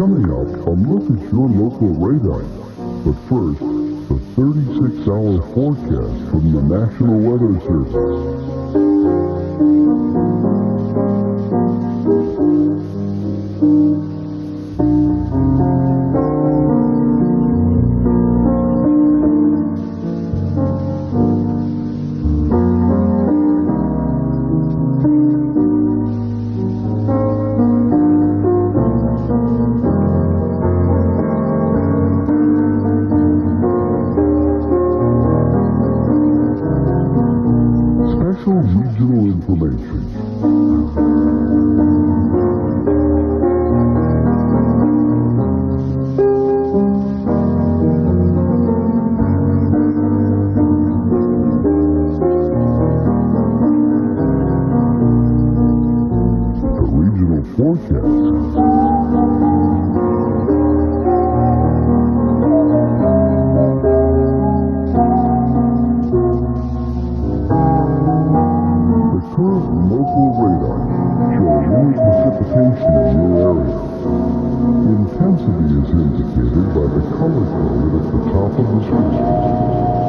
Coming up, a look at your local radar. But first, the 36-hour forecast from the National Weather Service. Special regional information. The regional forecast. Current local radar shows any precipitation in your area. Intensity is indicated by the color code at the top of the screen.